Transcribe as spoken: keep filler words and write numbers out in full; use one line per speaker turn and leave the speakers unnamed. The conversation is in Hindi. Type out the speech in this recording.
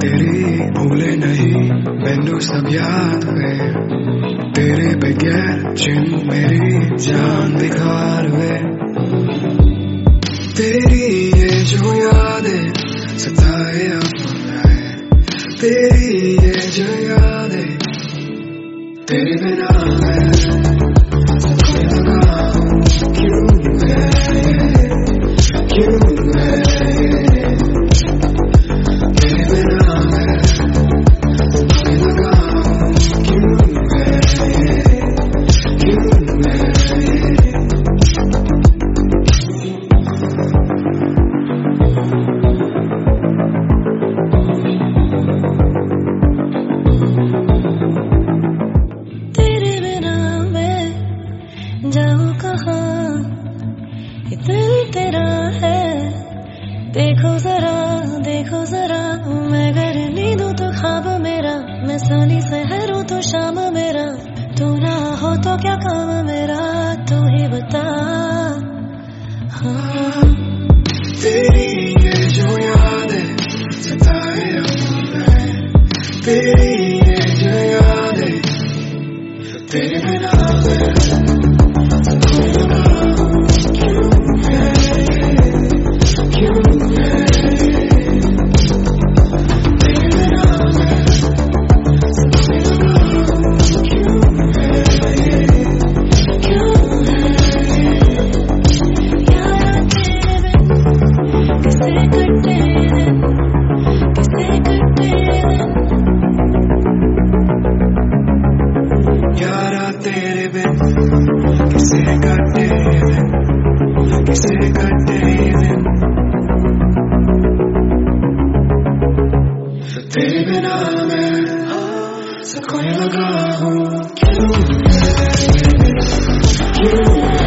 तेरी भूले नहीं मैनू सब याद वे, तेरे बगैर जिन मेरी जान दिखार वे। तेरी ये जो यादें सताए अपनाए, तेरी ये जो यादें तेरे बिना मैं सोचने लगा हूँ क्यों है क्यों है तेरे बिना मैं सोचने लगा हूँ क्यों है क्यों है।
जाऊं कहाँ ये दिल तेरा है, देखो जरा देखो जरा। मैं अगर नींदूं तो ख्वाब मेरा, मैं सोनी सहरूं तो शाम मेरा। तू ना हो तो क्या काम मेरा, तू ही बता। हाँ
तेरी ये जो यादें सताए अपनाए, तेरी ये जो यादें तेरे बिना मैं तेरे बिन किसे कटे दिन, किसे कटे दिन। तेरे बिना मैं सोचने लगा हूँ क्यों है क्यों है।